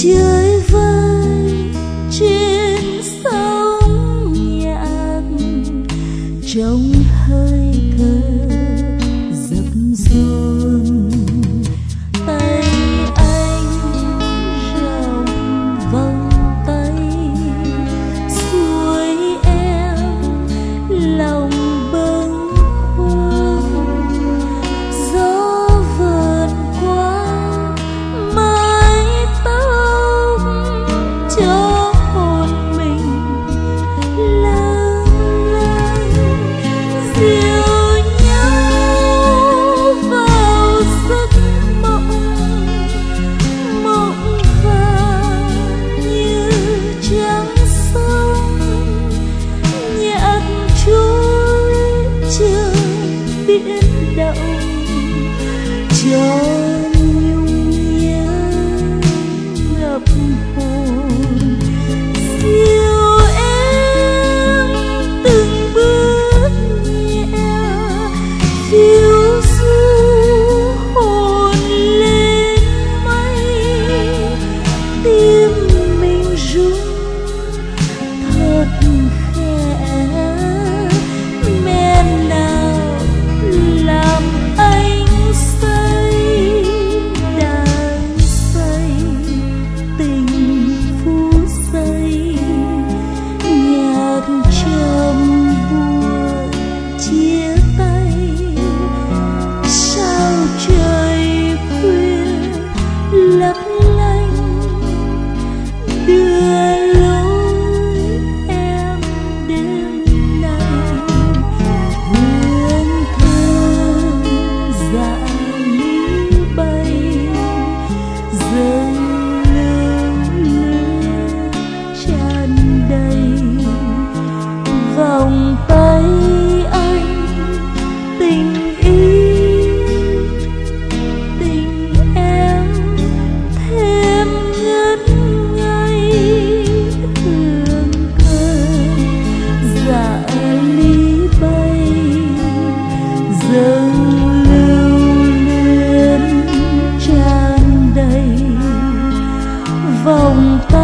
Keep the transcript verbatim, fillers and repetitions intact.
chơi vơi trên sóng nhạc trong hơi thở dập dồn. Tay anh rộng vòng tay xuôi em lòng bâng khuâng. Gió vượt qua mái tóc cho hồn mình lâng lâng dìu nhau vào giấc mộng. Mộng vàng như trăng sông, nhạc trôi chờ biển động cho nhung nhớ ngập hồn. Dìu em từng bước nhẹ phiêu du hồn lên mây. Tim mình rung thật khẽ, men nào làm anh say đàn say tình phút giây. Nhạc trầm buồn chia tay, sao trời khuya lấp lánh đưa lối em đêm nay. Hương thơm dạ lý bay dâng lưu luyến tràn đầy. Vòng tay anh tình ý tình em thêm ngất ngây. Hương thơm dạ lý bay dâng lưu luyến tràn đầy. Vòng tay